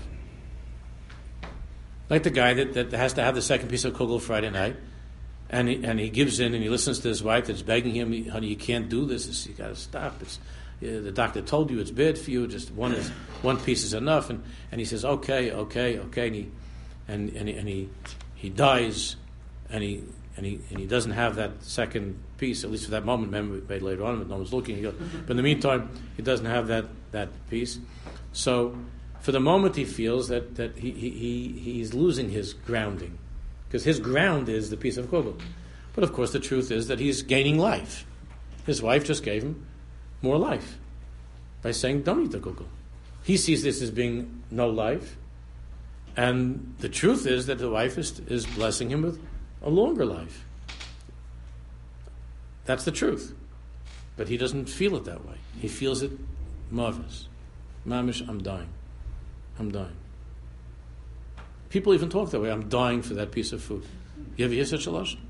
[SPEAKER 1] Like the guy that, that has to have the second piece of kugel Friday night, and he, and he gives in and he listens to his wife that's begging him, honey, you can't do this. It's, you got to stop. It's, uh, the doctor told you it's bad for you. Just one is one piece is enough. And, and he says, okay, okay, okay. And he and and he, and he, he dies, and he and he and he doesn't have that second piece, at least for that moment. Maybe later on, when no one's looking. He goes, but in the meantime, he doesn't have that, that piece. So for the moment, he feels that, that he, he, he he's losing his grounding, because his ground is the piece of kugel. But of course, the truth is that he's gaining life. His wife just gave him more life by saying, don't eat the kugel. He sees this as being no life. And the truth is that the wife is, is blessing him with a longer life. That's the truth. But he doesn't feel it that way. He feels it marvelous. Mamish, I'm dying. I'm dying. People even talk that way. I'm dying for that piece of food. You ever hear such a lashon?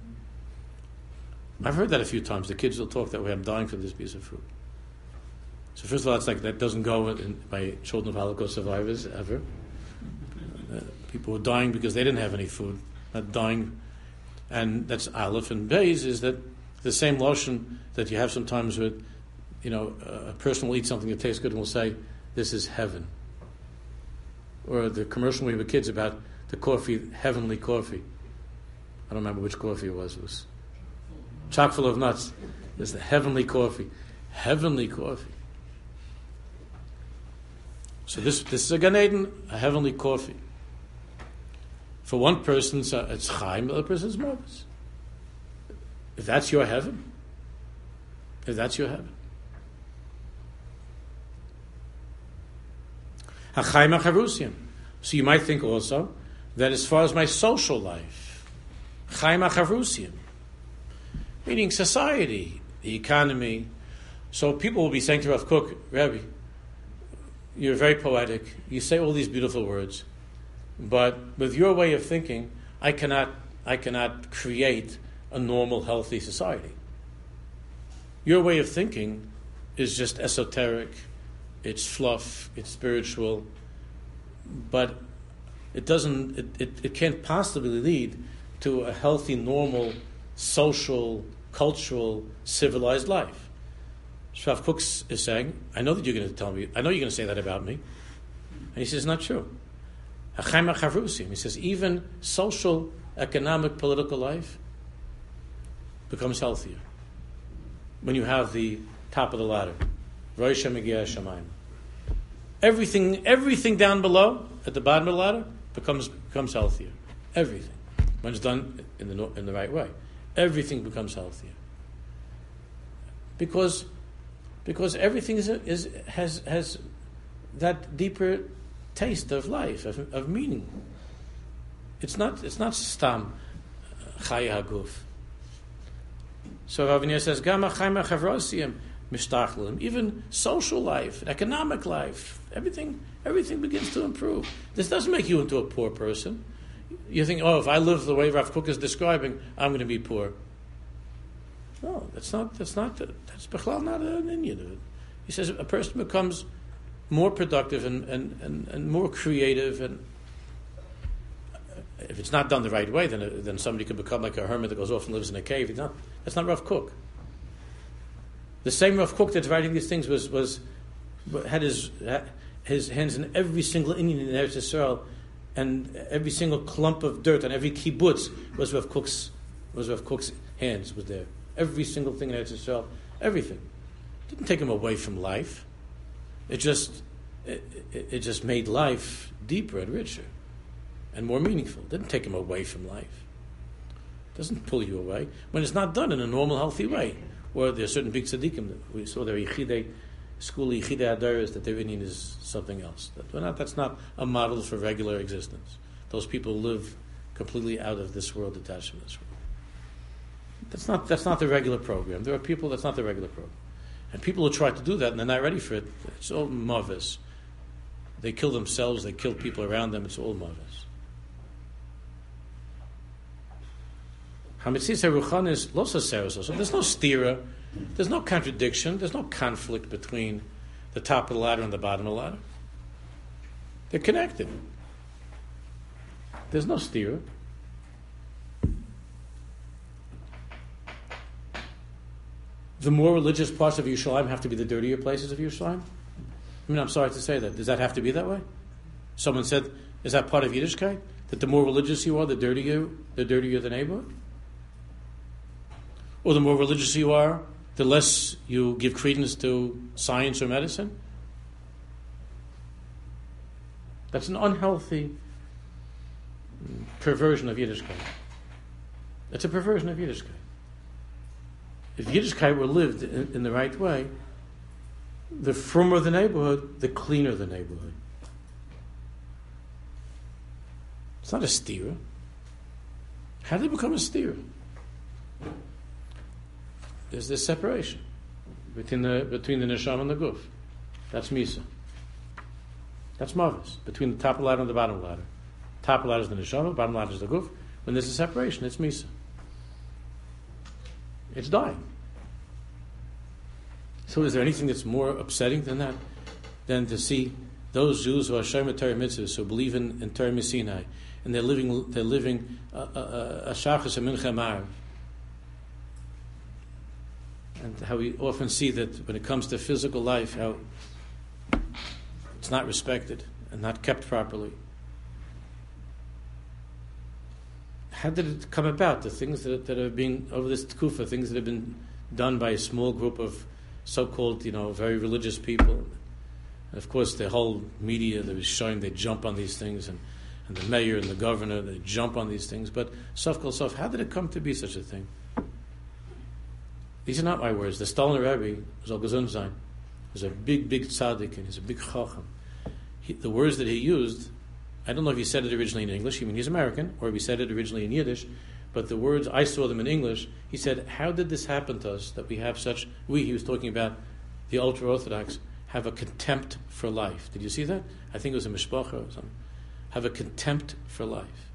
[SPEAKER 1] I've heard that a few times. The kids will talk that way. I'm dying for this piece of food. So first of all, it's like that doesn't go in, by children of Holocaust survivors ever. Uh, people were dying because they didn't have any food, not dying. And that's Aleph. And Beis is that the same lashon that you have sometimes with, you know, a person will eat something that tastes good and will say, this is heaven. Or the commercial we have with kids about the coffee, heavenly coffee. I don't remember which coffee it was. It was chock full of nuts. It's the heavenly coffee. Heavenly coffee. So this this is a Gan Eden, a heavenly coffee. For one person, it's Chaim, the other person is Moses. If that's your heaven, if that's your heaven. HaChaim HaCharusim. So you might think also that as far as my social life, Chaim HaCharusim, meaning society, the economy. So people will be saying to Rav Kook, Rabbi, you're very poetic. You say all these beautiful words, but with your way of thinking, I cannot, I cannot create a normal, healthy society. Your way of thinking is just esoteric. It's fluff. It's spiritual, but it doesn't. It, it, it can't possibly lead to a healthy, normal, social, cultural, civilized life. Rav Kook is saying, I know that you're going to tell me, I know you're going to say that about me. And he says, it's not true. He says, even social, economic, political life becomes healthier when you have the top of the ladder. Everything, everything down below, at the bottom of the ladder, becomes becomes healthier. Everything. When it's done in the in the right way. Everything becomes healthier. Because Because everything is, is has has that deeper taste of life, of, of meaning. It's not it's not stam chaya haguf. So Rav Ner says, Gama chayma chavrosiyim mishtachlim. Even social life, economic life, everything everything begins to improve. This doesn't make you into a poor person. You think, oh, if I live the way Rav Kook is describing, I'm going to be poor. No, that's not. That's not. That's Bechlal not an Indian. He says a person becomes more productive and, and, and, and more creative, and if it's not done the right way, then then somebody could become like a hermit that goes off and lives in a cave. It's not. That's not Rav Kook. The same Rav Kook that's writing these things was was had his his hands in every single Indian in Eretz Yisrael, and every single clump of dirt and every kibbutz was Rav Kook's was Rav Kook's hands was there. Every single thing in Eretz Yisrael, everything. It didn't take him away from life. It just, it, it, it just made life deeper and richer and more meaningful. It didn't take him away from life. It doesn't pull you away when it's not done in a normal, healthy way. Or there are certain big tzaddikim that we saw their yichidei, school yichidei adaris, that their Indian is something else. That, not, that's not a model for regular existence. Those people live completely out of this world, detached from this world. That's not that's not the regular program. There are people that's not the regular program. And people who try to do that and they're not ready for it, it's all mavis. They kill themselves, they kill people around them, it's all mavis. Hamitzis Haruchan is losa seros. So there's no stira, there's no contradiction, there's no conflict between the top of the ladder and the bottom of the ladder. They're connected. There's no stira. The more religious parts of Yerushalayim have to be the dirtier places of Yerushalayim? I mean, I'm sorry to say that. Does that have to be that way? Someone said, is that part of Yiddishkeit? That the more religious you are, the dirtier, the dirtier the neighborhood? Or the more religious you are, the less you give credence to science or medicine? That's an unhealthy perversion of Yiddishkeit. It's a perversion of Yiddishkeit. If Yiddishkeit were lived in, in the right way, the frummer the neighborhood, the cleaner the neighborhood. It's not a stira. How did it become a stira? There's this separation between the between the neshama and the guf. That's misa. That's mavis. Between the top of the ladder and the bottom of the ladder. Top of the ladder is the neshama, bottom of the ladder is the guf. When there's a separation, it's misa. It's dying. So is there anything that's more upsetting than that? Than to see those Jews who are Shomer Torah mitzvahs, who believe in, in Torah Sinai, and they're living they're living a shachas and mincha ma'ariv. And how we often see that when it comes to physical life, how it's not respected and not kept properly. How did it come about? The things that, that have been, over this tkufa, things that have been done by a small group of so-called, you know, very religious people. And of course, the whole media that was showing they jump on these things, and, and the mayor and the governor, they jump on these things. But sof kol sof, how did it come to be such a thing? These are not my words. The Stolner Rebbe, Zal Gesund Sein, was a big, big tzaddik, and he's a big chacham. He, the words that he used, I don't know if he said it originally in English, I mean, he's American, or if he said it originally in Yiddish, but the words, I saw them in English. He said, how did this happen to us, that we have such, we, he was talking about the ultra-Orthodox, have a contempt for life. Did you see that? I think it was a mishpacha or something. Have a contempt for life.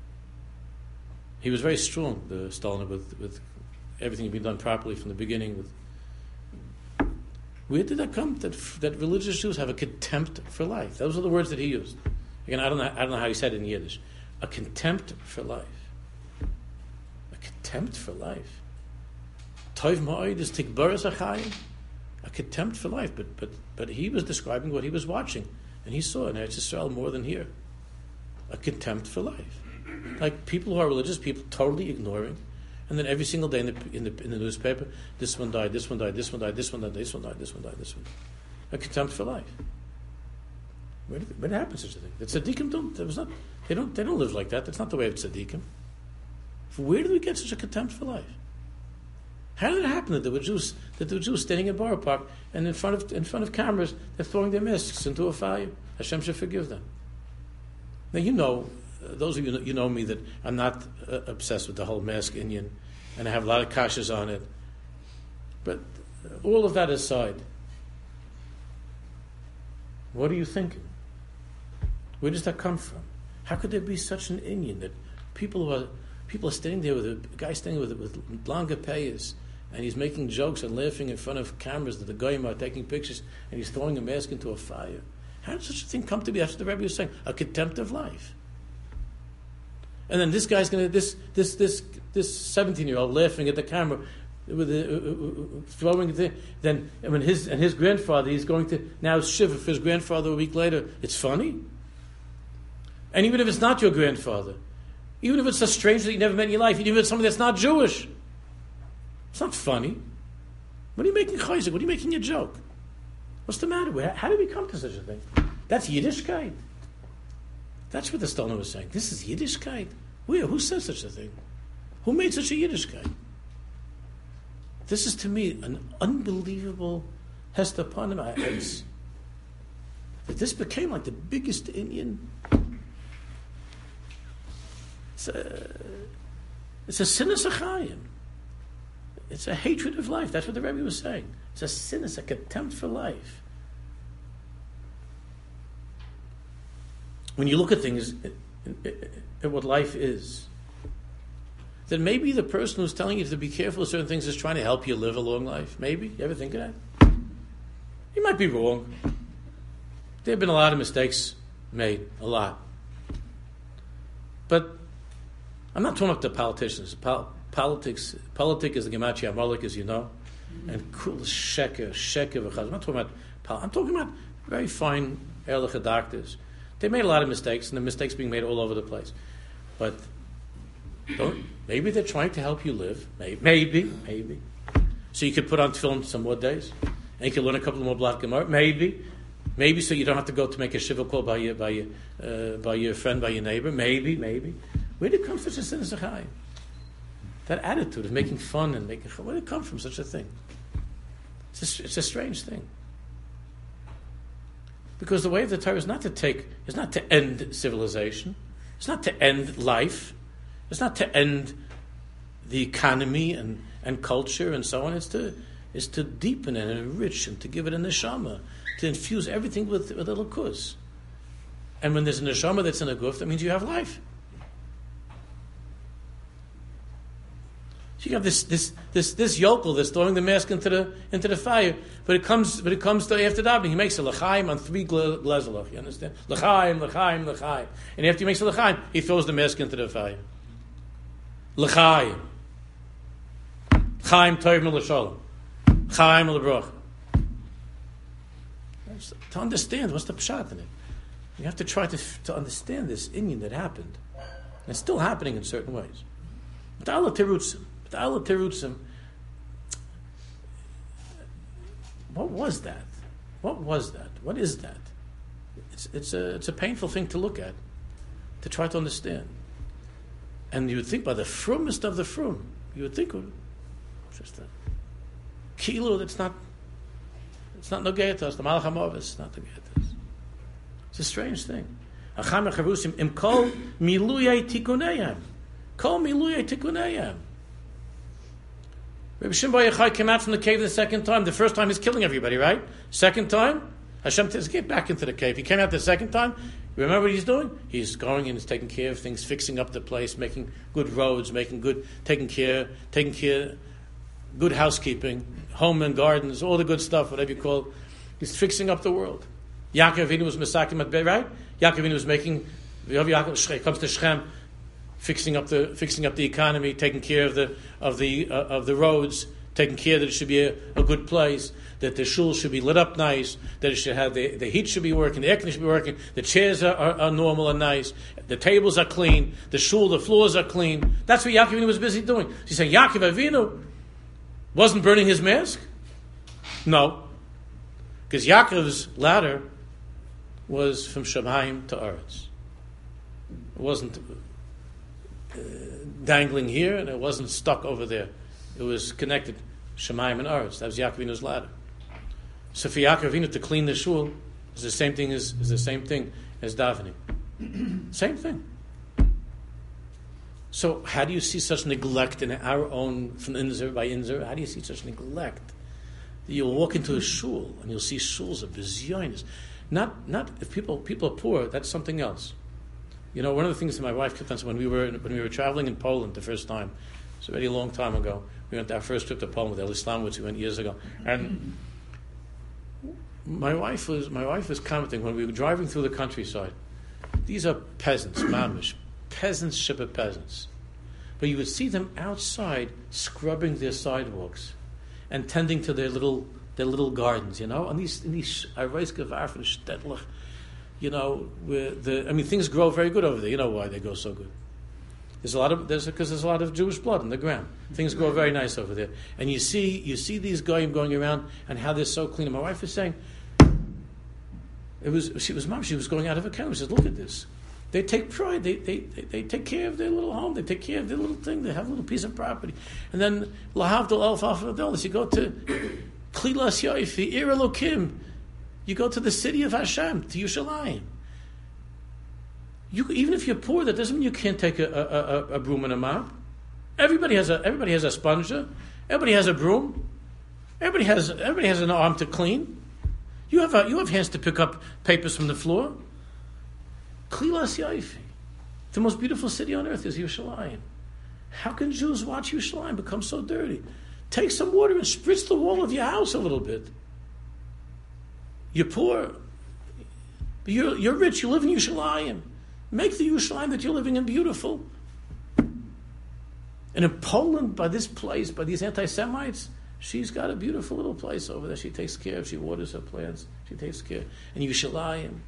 [SPEAKER 1] He was very strong, the Stalin, with, with everything being done properly from the beginning. With, where did that come? That that religious Jews have a contempt for life. Those are the words that he used. Again, I don't know. I don't know how he said it in Yiddish. A contempt for life. A contempt for life. Toiv ma'od is tikbaras achayim. A contempt for life. But but but he was describing what he was watching, and he saw in Eretz Yisrael more than here. A contempt for life. Like people who are religious, people totally ignoring. And then every single day in the, in the in the newspaper, this one died, this one died, this one died, this one died, this one died, this one died, this one died. A contempt for life. Where did, where did happen such a thing? The tzaddikim don't. There was not. They don't. They don't live like that. That's not the way of tzaddikim. Where did we get such a contempt for life? How did it happen that there were Jews that there were Jews standing in Borough Park and in front of in front of cameras, they're throwing their masks into a fire? Hashem should forgive them. Now you know. Those of you you know me that I'm not uh, obsessed with the whole mask Indian, and I have a lot of kashas on it. But all of that aside, what are you thinking? Where does that come from? How could there be such an Indian that people who are people are standing there with a guy standing with with longer payas, and he's making jokes and laughing in front of cameras that the goyim are taking pictures, and he's throwing a mask into a fire? How did such a thing come to be? That's what the Rebbe was saying. A contempt of life. And then this guy's going to this this this this seventeen-year-old laughing at the camera with the, uh, uh, throwing the then I mean his and his grandfather he's going to now shiver for his grandfather a week later. It's funny. And even if it's not your grandfather, even if it's a stranger that you never met in your life, even if it's somebody that's not Jewish, it's not funny. What are you making chayzik? What are you making a joke? What's the matter? How did we come to such a thing? That's Yiddishkeit. That's what the Stoner was saying. This is Yiddishkeit. Where? Who says such a thing? Who made such a Yiddishkeit? This is to me an unbelievable hestapanim. It's that this became like the biggest Indian. It's a it's a sinas achayim. It's a hatred of life. That's what the Rebbe was saying. It's a sinas, a contempt for life. When you look at things, at what life is, then maybe the person who's telling you to be careful of certain things is trying to help you live a long life. Maybe. You ever think of that? You might be wrong. There have been a lot of mistakes made, a lot. But I'm not talking about the politicians. Pol- politics, politics is the gematria Amalek, as you know, and kul sheker, sheker v'chaz. I'm not talking about. Pol- I'm talking about very fine ehrliche doctors. They made a lot of mistakes, and the mistakes being made all over the place. But don't, maybe they're trying to help you live. Maybe, maybe, maybe. So you could put on tefillin some more days, and you could learn a couple more block gemara. Maybe. Maybe so you don't have to go to make a shiva call by your by your uh, by your friend, by your neighbor. Maybe, maybe. Where did it come such a sin as a chai? That attitude of making fun and making where did it come from? Such a thing. It's a, it's a strange thing. Because the way of the Torah is not to take, is not to end civilization. It's not to end life. It's not to end the economy and, and culture and so on. It's to is to deepen and enrich and to give it a neshama. To infuse everything with, with a lakus. And when there's a neshama that's in a guf, that means you have life. So you have this this this this yokel that's throwing the mask into the into the fire, but it comes but it comes to after davening. He makes a l'chaim on three glazalach. You understand? L'chaim, l'chaim, l'chaim. And after he makes a l'chaim, he throws the mask into the fire. L'chaim. Chaim toiv l'shalom. Chaim l'brach. To understand what's the pshat in it, you have to try to to understand this inyan that happened. And it's still happening in certain ways. B'ta'ala terutzim, b'ta'ala terutzim. What was that? What was that? What is that? It's it's a it's a painful thing to look at, to try to understand. And you would think by the frumest of the frum, you would think, it's just a kilo that's not. It's not nogei to us. The Malach HaMavis is not nogei to us. It's a strange thing. Acham echarusim im kol miluyei tikuneyam. Kol miluyei tikuneyam. Rabbi Shimon Bar Yochai came out from the cave the second time. The first time he's killing everybody, right? Second time, Hashem says, get back into the cave. He came out the second time. You remember what he's doing? He's going and he's taking care of things, fixing up the place, making good roads, making good, taking care, taking care, good housekeeping, home and gardens, all the good stuff, whatever you call it. He's fixing up the world. Yaakov Avinu was Mesakim at Beit, right? Yaakov Avinu was making, Yaakov comes to Shechem, fixing up the fixing up the economy, taking care of the of the uh, of the roads, taking care that it should be a, a good place, that the shul should be lit up nice, that it should have the, the heat should be working, the air conditioning should be working, the chairs are, are, are normal and nice, the tables are clean, the shul, the floors are clean. That's what Yaakov Avinu was busy doing. He's saying Yaakov Avinu wasn't burning his mask? No. Because Yaakov's ladder was from Shamayim to Eretz. It wasn't uh, dangling here and it wasn't stuck over there. It was connected, Shamayim and Eretz. That was Yaakov Avinu's ladder. So for Yaakov Avinu to clean the shul is the same thing as is the same thing as davening. Same thing. So how do you see such neglect in our own, from Inzer by Inzer, how do you see such neglect? You'll walk into a shul and you'll see shuls of bizyonis. Not, not if people people are poor, that's something else. You know, one of the things that my wife kept on saying when we were when we were traveling in Poland the first time, it's already a long time ago. We went our first trip to Poland with Eli Slamowitz. We went years ago, and my wife was my wife was commenting when we were driving through the countryside. These are peasants, mamish. Peasants, shipper peasants. But you would see them outside scrubbing their sidewalks and tending to their little their little gardens, you know, and these in these Arveiske Stedtlich, you know, where the I mean things grow very good over there. You know why they grow so good? There's a lot of there's because there's a lot of Jewish blood in the ground. Things grow very nice over there, and you see you see these goyim going around and how they're so clean. And my wife was saying, it was she was mom. She was going out of her camera. She said, "Look at this. They take pride. They, they they they take care of their little home. They take care of their little thing. They have a little piece of property. And then lahavdol elf alfadolis. You go to Klilas Yoifi Ir Elokim. You go to the city of Hashem, to Yerushalayim. You even if you're poor, that doesn't mean you can't take a, a, a, a broom and a mop. Everybody has a everybody has a sponger. Everybody has a broom. Everybody has everybody has an arm to clean. You have a, you have hands to pick up papers from the floor. Klilas Yaifi. The most beautiful city on earth is Yerushalayim. How can Jews watch Yerushalayim become so dirty? Take some water and spritz the wall of your house a little bit. You're poor. You're, you're rich. You live in Yerushalayim. Make the Yerushalayim that you're living in beautiful. And in Poland, by this place, by these anti-Semites, she's got a beautiful little place over there. She takes care of. She waters her plants. She takes care. And Yerushalayim,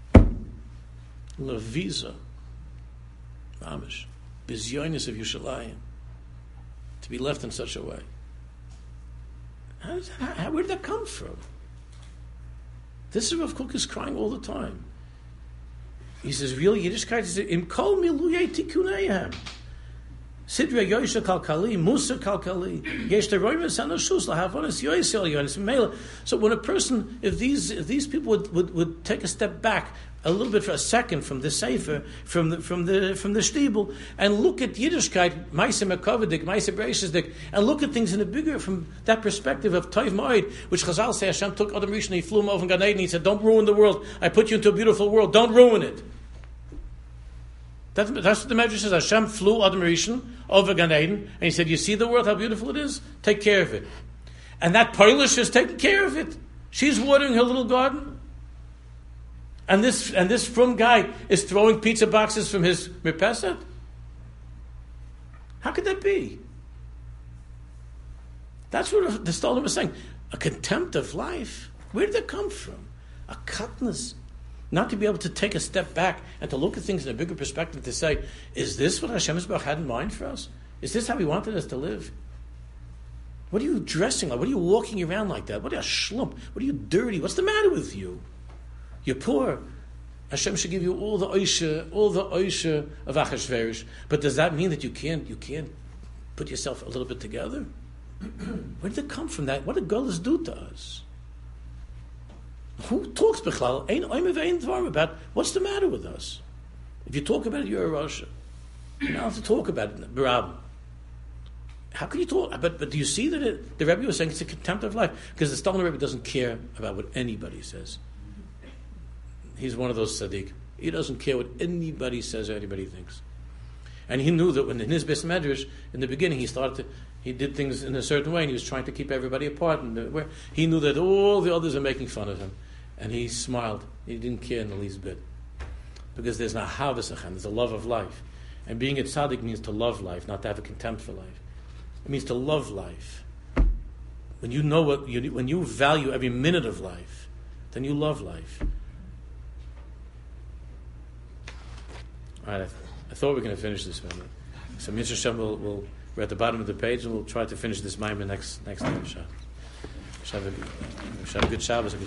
[SPEAKER 1] Levisa, Mamish, Bizyonis of Yerushalayim, to be left in such a way. How does that, how, where did that come from? This is Rav Kook is crying all the time. He says, real Yiddishkeit is im kol miluyei tikuneihem. Sidra Yosha Kalkali, Musa Kalkali, Yesh Teroimus Anoshus, Lahavonis Yoisel Yonis Mela. So when a person, if these if these people would, would, would take a step back a little bit for a second from the Sefer, from the from the from the Shtibel, and look at Yiddishkeit, Maise Mekovedik, Maise Bereishesdik, and look at things in a bigger from that perspective of Toiv Moed, which Chazal say Hashem took Adam Rishon, he flew him over in Gan Eden, he said, don't ruin the world, I put you into a beautiful world, don't ruin it. That's, that's what the Medrash says. Hashem flew Adam Rishon over Gan Eden, and he said, you see the world, how beautiful it is? Take care of it. And that Polish is taking care of it. She's watering her little garden. And this and this frum guy is throwing pizza boxes from his mirpeset? How could that be? That's what the Stolim is saying. A contempt of life. Where did that come from? A cutness. Not to be able to take a step back and to look at things in a bigger perspective, to say, is this what Hashem Yisbarach had in mind for us? Is this how He wanted us to live? What are you dressing like? What are you walking around like that? What are you, a schlump? What are you, dirty? What's the matter with you? You're poor. Hashem should give you all the oisha, all the oisha of Achashverosh. But does that mean that you can't, you can't put yourself a little bit together? Where did it come from? That? What did Golas do to us? Who talks Bechlal? Ain't oimev ain't dvar about what's the matter with us? If you talk about it, you're a Rasha. You're not allowed to talk about it, Barab. How can you talk? But but do you see that it, the Rebbe was saying it's a contempt of life? Because the Stalin Rebbe doesn't care about what anybody says. He's one of those tzaddik. He doesn't care what anybody says or anybody thinks. And he knew that when in his Beis Medrash, in the beginning, he started to, he did things in a certain way, and he was trying to keep everybody apart. And the, where, he knew that all the others are making fun of him. And he smiled. He didn't care in the least bit. Because there's an ahavas achem, there's a love of life. And being a tzaddik means to love life, not to have a contempt for life. It means to love life. When you know what, you, when you value every minute of life, then you love life. All right, I, th- I thought we were going to finish this one. So Mister Shem will, will, we're at the bottom of the page, and we'll try to finish this Maimon next next time. Have a, have a good Shabbos.